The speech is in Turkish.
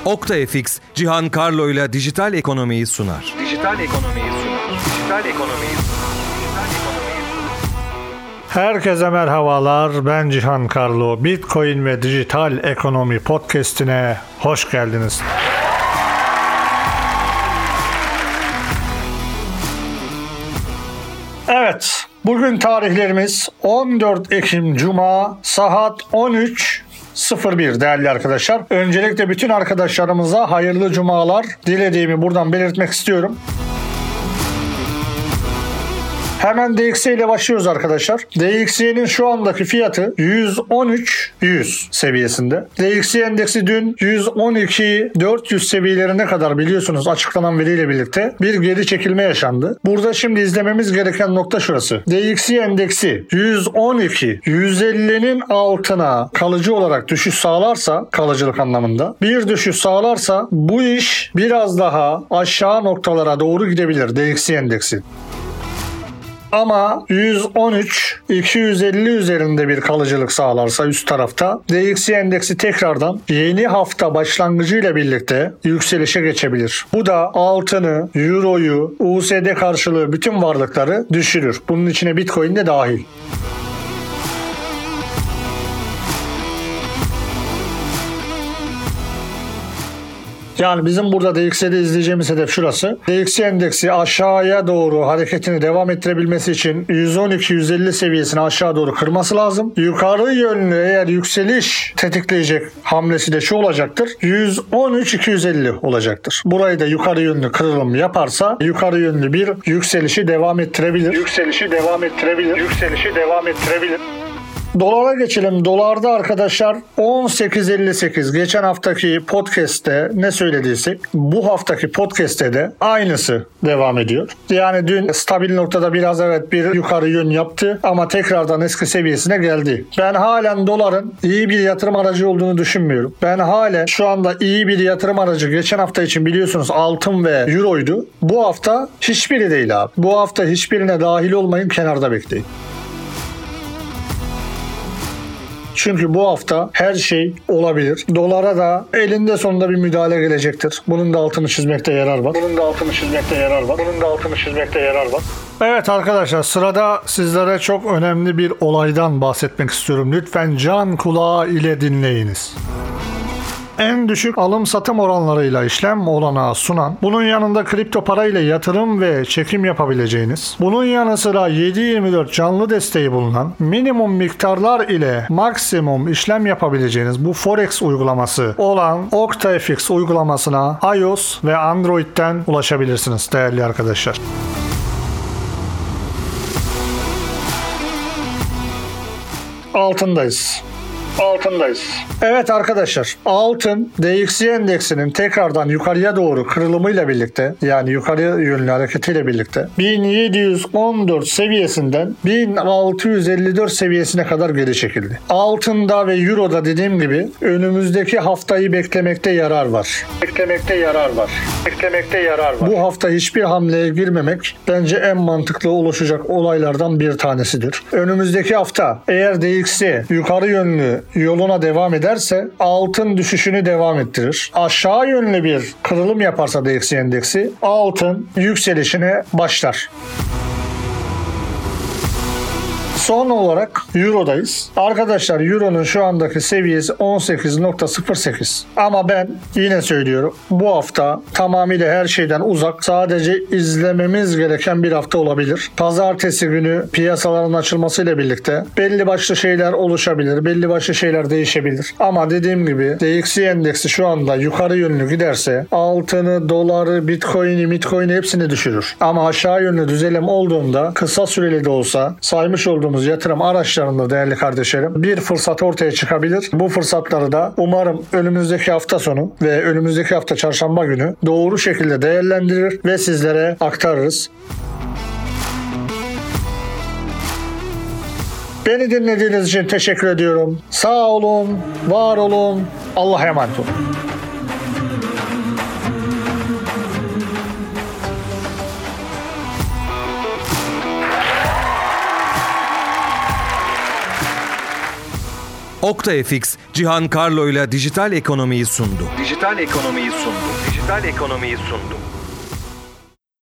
OktaFX, Cihan Karlo ile dijital ekonomiyi sunar. Herkese merhabalar, ben Cihan Karlo. Bitcoin ve Dijital Ekonomi Podcast'ine hoş geldiniz. Evet, bugün tarihlerimiz 14 Ekim Cuma saat 13.01 değerli arkadaşlar. Öncelikle bütün arkadaşlarımıza hayırlı cumalar dilediğimi buradan belirtmek istiyorum. Hemen DXY ile başlıyoruz arkadaşlar. DXY'nin şu andaki fiyatı 113.100 seviyesinde. DXY endeksi dün 112.400 seviyelerine kadar biliyorsunuz açıklanan veriyle birlikte bir geri çekilme yaşandı. Burada şimdi izlememiz gereken nokta şurası. DXY endeksi 112.150'nin altına kalıcı olarak düşüş sağlarsa, kalıcılık anlamında bir düşüş sağlarsa bu iş biraz daha aşağı noktalara doğru gidebilir DXY endeksi. Ama 113.250 üzerinde bir kalıcılık sağlarsa üst tarafta DXY endeksi tekrardan yeni hafta başlangıcıyla birlikte yükselişe geçebilir. Bu da altını, euroyu, USD karşılığı bütün varlıkları düşürür. Bunun içine Bitcoin de dahil. Yani bizim burada DXY'de izleyeceğimiz hedef şurası. DXY endeksi aşağıya doğru hareketini devam ettirebilmesi için 112-150 seviyesini aşağı doğru kırması lazım. Yukarı yönlü eğer yükseliş tetikleyecek hamlesi de şu olacaktır. 113-250 olacaktır. Burayı da yukarı yönlü kırılım yaparsa yukarı yönlü bir yükselişi devam ettirebilir. Dolara geçelim. Dolarda arkadaşlar 18.58. Geçen haftaki podcast'te ne söylediysek bu haftaki podcast'te de aynısı devam ediyor. Yani dün stabil noktada biraz evet bir yukarı yön yaptı ama tekrardan eski seviyesine geldi. Ben halen doların iyi bir yatırım aracı olduğunu düşünmüyorum. Ben halen şu anda iyi bir yatırım aracı geçen hafta için biliyorsunuz altın ve euroydu. Bu hafta hiçbiri değil abi. Bu hafta hiçbirine dahil olmayın, kenarda bekleyin. Çünkü bu hafta her şey olabilir. Dolara da elinde sonunda bir müdahale gelecektir. Bunun da altını çizmekte yarar var. Evet arkadaşlar, sırada sizlere çok önemli bir olaydan bahsetmek istiyorum. Lütfen can kulağı ile dinleyiniz. En düşük alım-satım oranlarıyla işlem olanağı sunan, bunun yanında kripto para ile yatırım ve çekim yapabileceğiniz, bunun yanı sıra 7/24 canlı desteği bulunan, minimum miktarlar ile maksimum işlem yapabileceğiniz bu Forex uygulaması olan OktaFX uygulamasına iOS ve Android'den ulaşabilirsiniz değerli arkadaşlar. Altındayız. Evet arkadaşlar, altın DXY endeksinin tekrardan yukarıya doğru kırılımıyla birlikte, yani yukarı yönlü hareketiyle birlikte 1714 seviyesinden 1654 seviyesine kadar geri çekildi. Altında ve euroda dediğim gibi önümüzdeki haftayı beklemekte yarar var. Bu hafta hiçbir hamleye girmemek bence en mantıklı oluşacak olaylardan bir tanesidir. Önümüzdeki hafta eğer DXY yukarı yönlü yoluna devam ederse altın düşüşünü devam ettirir. Aşağı yönlü bir kırılım yaparsa DXY endeksi altın yükselişine başlar. Son olarak Euro'dayız. Arkadaşlar Euro'nun şu andaki seviyesi 18.08. Ama ben yine söylüyorum, bu hafta tamamıyla her şeyden uzak, sadece izlememiz gereken bir hafta olabilir. Pazartesi günü piyasaların açılmasıyla birlikte belli başlı şeyler oluşabilir, belli başlı şeyler değişebilir. Ama dediğim gibi DXY endeksi şu anda yukarı yönlü giderse altını, doları, bitcoin'i hepsini düşürür. Ama aşağı yönlü düzelim olduğunda kısa süreli de olsa saymış olduğumuz yatırım araçlarında değerli kardeşlerim bir fırsat ortaya çıkabilir. Bu fırsatları da umarım önümüzdeki hafta sonu ve önümüzdeki hafta çarşamba günü doğru şekilde değerlendirir ve sizlere aktarırız. Beni dinlediğiniz için teşekkür ediyorum. Sağ olun, var olun, Allah'a emanet olun. OktaFX, Cihan Karlo ile dijital ekonomiyi sundu. Dijital ekonomiyi sundu.